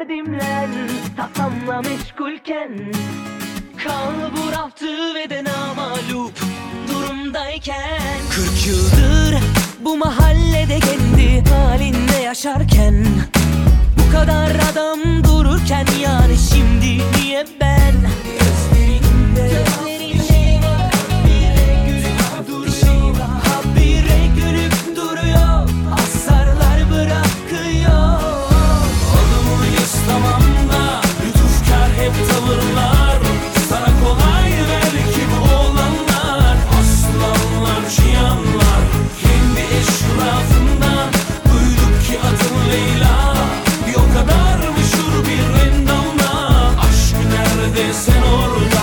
derdimle tasamla meşgulken, kalbur altı ve de namalup durumdayken, 40 yıldır bu mahallede kendi halinde yaşarken, bu kadar adam dururken, yani şimdi niye ben? Gözlerinde habire gülüp duruyor, habire gülüp duruyor, asarlar bırakıyor. Adı mıyız tamam da lütufkar hep tavırlar, sana kolay belki bu olanlar, aslanlar cihanlar kendi eşrafından. Duyduk ki adın Leyla, bir o kadar meşhur bir endamla. Aşk nerede sen orada?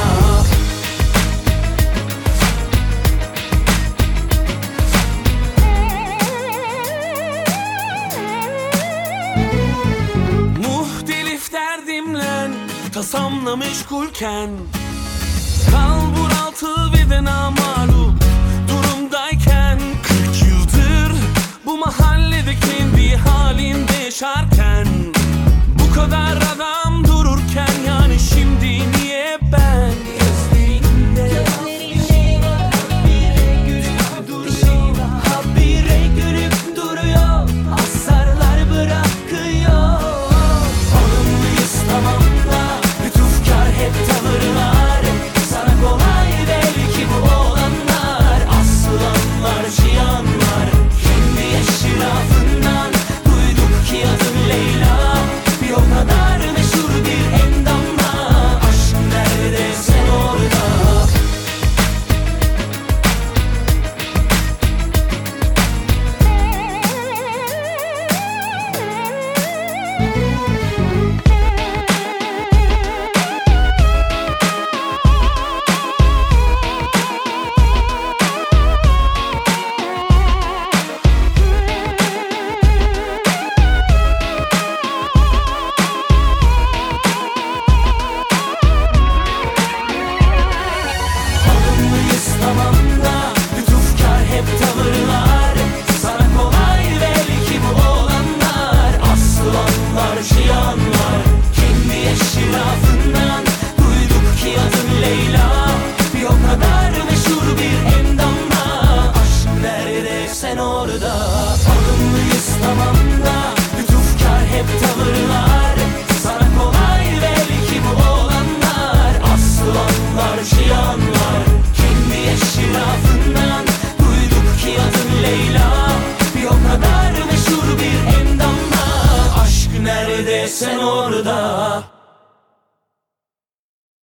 Muhtelif derdimle tasamla meşgulken, kalbur altı ve de namalup durumdayken, 40 yıldır bu mahallede kendi halinde yaşarken, bu kadar adam dururken, yani şimdi niye ben? Gözlerinde habire gülüp duruyor, habire gülüp duruyor, asarlar bırakıyor. Alımlıyız tamam da lütufkar hep tavırlar, sana kolay belki bu olanlar, aslanlar cihanlar kendi eşrafından. Duyduk ki adın Leyla, bir o kadar meşhur bir endamla. Aşk nerede sen orada? Alımlıyız tamam da lütufkar hep tavırlar, sana kolay belki bu olanlar, aslanlar cihanlar kendi eşrafından. Duyduk ki adın Leyla, bir o kadar meşhur bir endamla. Aşk nerede sen orada? Alımlıyız tamam da lütufkar hep tavırlar, sana kolay belki bu olanlar, aslanlar cihanlar kendi eşrafından. Duyduk ki adın Leyla, bir o kadar meşhur bir endamla. Aşk nerede sen orada?